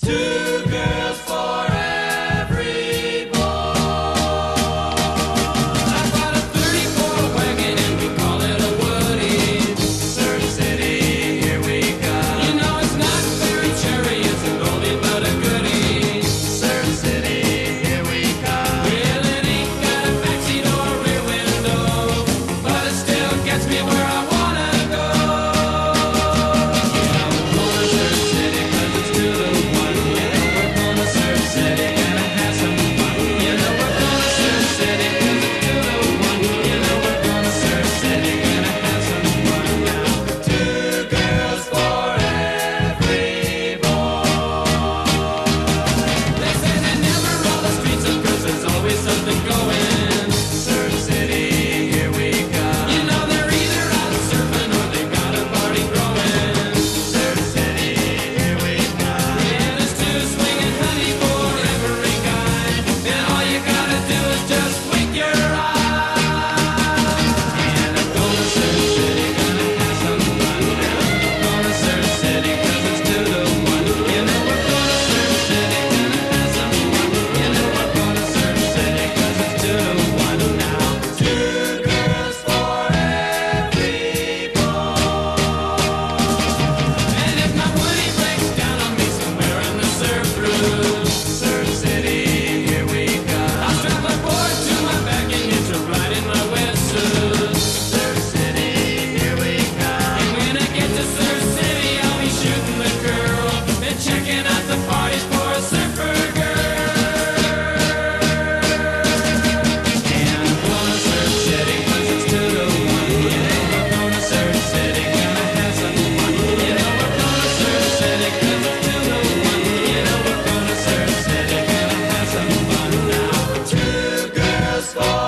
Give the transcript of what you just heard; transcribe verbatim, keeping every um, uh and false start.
Two girls for every boy. I bought a thirty-four wagon and we call it a Woody. Surf City, here we come. You know it's not very cherry, it's a goldie but a goodie. Surf City, here we come. Well, it ain't got a backseat or a rear window, but it still gets me where I wanna go. Yeah, we're going to Surf City 'cause it's two to one. You know we're going to Surf City, gonna have some fun. You know we're going to Surf City 'cause it's two to one. You know we're going to Surf City, gonna have some fun now. Two girls for every boy. They say they never roll the streets up 'cause there's always something going. Surf City, here we come. You know they're either out surfing or they got a party growing. Surf City, here we come. Yeah, there's two swinging honey for every guy, and all you gotta do is just wink your eye. And I'm going to Surf City, gonna have some fun now. Going to Surf City 'cause it's two to one. You know we're going to Surf City, gonna have some fun. You know we're going to Surf City 'cause it's two to one now. Two girls for every boy. And if my Woody breaks down on me somewhere in the surf room, Surf City, here we come. I'll strap my board to my back and hitch a ride in my wetsuit. Surf City, here we come. And when I get to Surf City, I'll be shooting the girl and checking out the parties for a surfer girl. And I'm going to Surf City 'cause it's two to one. You know we're going to Surf City, gonna have some fun. You know we're going to Surf City 'cause it's two to one. You know we're going to Surf City, gonna have some fun now. Two girls for